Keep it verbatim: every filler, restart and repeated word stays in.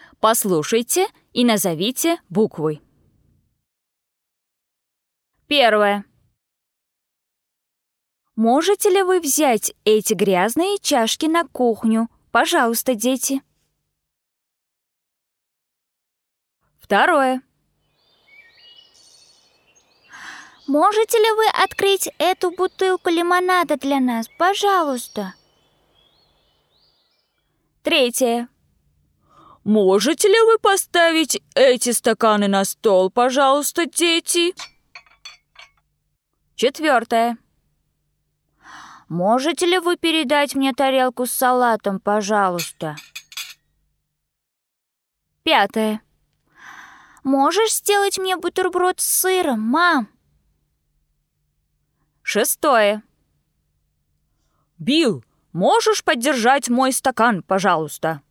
Послушайте и назовите буквы. Первое. Можете ли вы взять эти грязные чашки на кухню? Пожалуйста, дети. Второе. Можете ли вы открыть эту бутылку лимонада для нас, пожалуйста? Третье. Можете ли вы поставить эти стаканы на стол, пожалуйста, дети? Четвертое. Можете ли вы передать мне тарелку с салатом, пожалуйста? Пятое. Можешь сделать мне бутерброд с сыром, мам? Шестое. Билл, можешь поддержать мой стакан, пожалуйста?